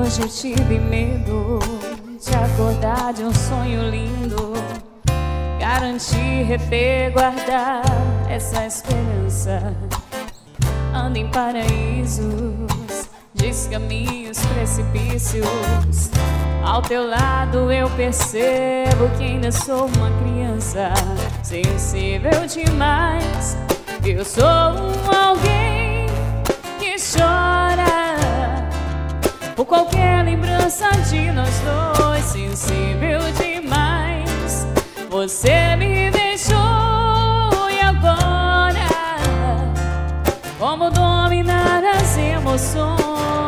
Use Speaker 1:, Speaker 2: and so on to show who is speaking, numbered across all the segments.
Speaker 1: Hoje eu tive medo de acordar de um sonho lindo, garantir, reter, guardar essa esperança. Ando em paraísos, descaminhos, precipícios. Ao teu lado eu percebo que ainda sou uma criança, sensível demais. Eu sou alguém que chora por qualquer lembrança de nós dois, sensível demais. Você me deixou e agora, como dominar as emoções?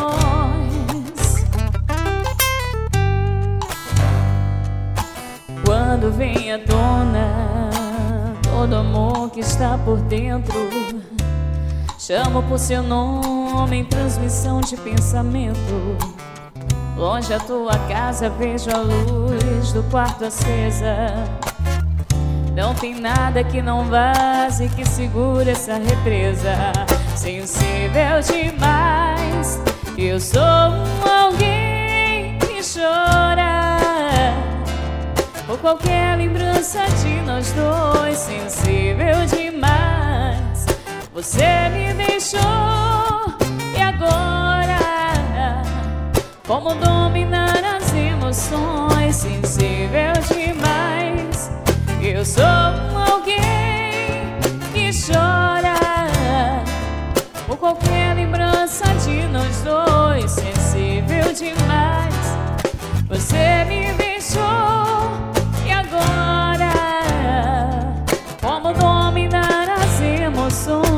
Speaker 1: Quando vem à tona todo amor que está por dentro, chamo por seu nome em transmissão de pensamento. Longe a tua casa vejo a luz do quarto acesa. Não tem nada que não vaze, que segure essa represa. Sensível demais, eu sou alguém que chora por qualquer lembrança de nós dois, sensível demais. Você me deixou e agora, como dominar as emoções? Sensível demais, eu sou alguém que chora por qualquer lembrança de nós dois, sensível demais. Você me deixou e agora, como dominar as emoções?